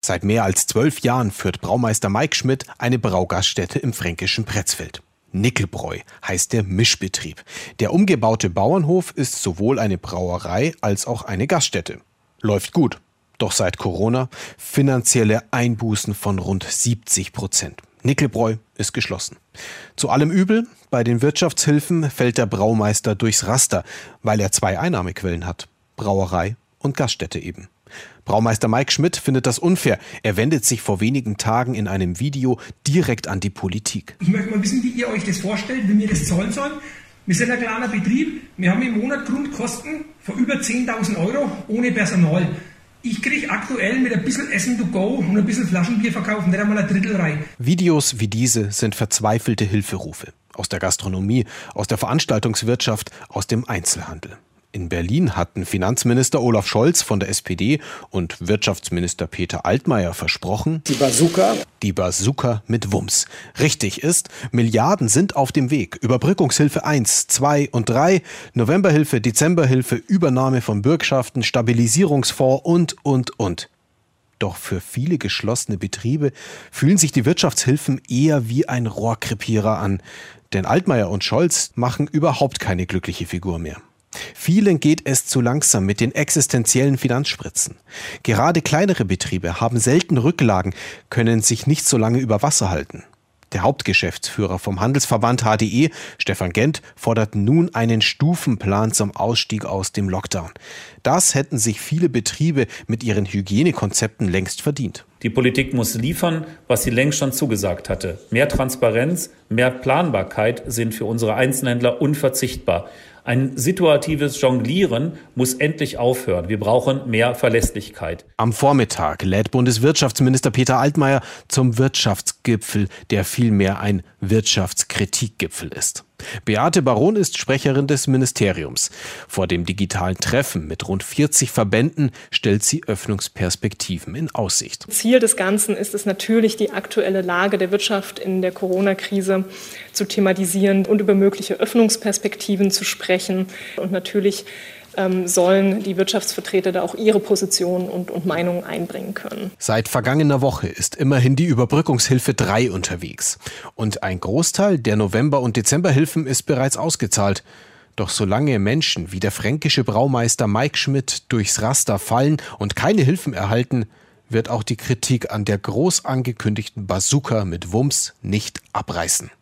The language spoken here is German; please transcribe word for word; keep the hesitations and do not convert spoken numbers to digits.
Seit mehr als zwölf Jahren führt Braumeister Mike Schmidt eine Braugaststätte im fränkischen Pretzfeld. Nickelbräu heißt der Mischbetrieb. Der umgebaute Bauernhof ist sowohl eine Brauerei als auch eine Gaststätte. Läuft gut. Doch seit Corona finanzielle Einbußen von rund siebzig Prozent. Nickelbräu ist geschlossen. Zu allem Übel, bei den Wirtschaftshilfen fällt der Braumeister durchs Raster, weil er zwei Einnahmequellen hat. Brauerei und Gaststätte eben. Braumeister Mike Schmidt findet das unfair. Er wendet sich vor wenigen Tagen in einem Video direkt an die Politik. Ich möchte mal wissen, wie ihr euch das vorstellt, wie wir das zahlen sollen. Wir sind ein kleiner Betrieb. Wir haben im Monat Grundkosten von über zehntausend Euro ohne Personal. Ich kriege aktuell mit ein bisschen Essen to go und ein bisschen Flaschenbier verkaufen nicht einmal ein Drittel rein. Videos wie diese sind verzweifelte Hilferufe. Aus der Gastronomie, aus der Veranstaltungswirtschaft, aus dem Einzelhandel. In Berlin hatten Finanzminister Olaf Scholz von der S P D und Wirtschaftsminister Peter Altmaier versprochen, die Bazooka. Die Bazooka mit Wumms. Richtig ist, Milliarden sind auf dem Weg. Überbrückungshilfe eins, zwei und drei, Novemberhilfe, Dezemberhilfe, Übernahme von Bürgschaften, Stabilisierungsfonds und, und, und. Doch für viele geschlossene Betriebe fühlen sich die Wirtschaftshilfen eher wie ein Rohrkrepierer an. Denn Altmaier und Scholz machen überhaupt keine glückliche Figur mehr. Vielen geht es zu langsam mit den existenziellen Finanzspritzen. Gerade kleinere Betriebe haben selten Rücklagen, können sich nicht so lange über Wasser halten. Der Hauptgeschäftsführer vom Handelsverband H D E, Stefan Gent, fordert nun einen Stufenplan zum Ausstieg aus dem Lockdown. Das hätten sich viele Betriebe mit ihren Hygienekonzepten längst verdient. Die Politik muss liefern, was sie längst schon zugesagt hatte. Mehr Transparenz, mehr Planbarkeit sind für unsere Einzelhändler unverzichtbar. Ein situatives Jonglieren muss endlich aufhören. Wir brauchen mehr Verlässlichkeit. Am Vormittag lädt Bundeswirtschaftsminister Peter Altmaier zum Wirtschaftsgipfel, der vielmehr ein Wirtschaftskritikgipfel ist. Beate Baron ist Sprecherin des Ministeriums. Vor dem digitalen Treffen mit rund vierzig Verbänden stellt sie Öffnungsperspektiven in Aussicht. Ziel des Ganzen ist es natürlich, die aktuelle Lage der Wirtschaft in der Corona-Krise zu thematisieren und über mögliche Öffnungsperspektiven zu sprechen. Und natürlich ähm, sollen die Wirtschaftsvertreter da auch ihre Positionen und, und Meinungen einbringen können. Seit vergangener Woche ist immerhin die Überbrückungshilfe drei unterwegs. Und ein Großteil der November- und Dezemberhilfen ist bereits ausgezahlt. Doch solange Menschen wie der fränkische Braumeister Mike Schmidt durchs Raster fallen und keine Hilfen erhalten, wird auch die Kritik an der groß angekündigten Bazooka mit Wumms nicht abreißen.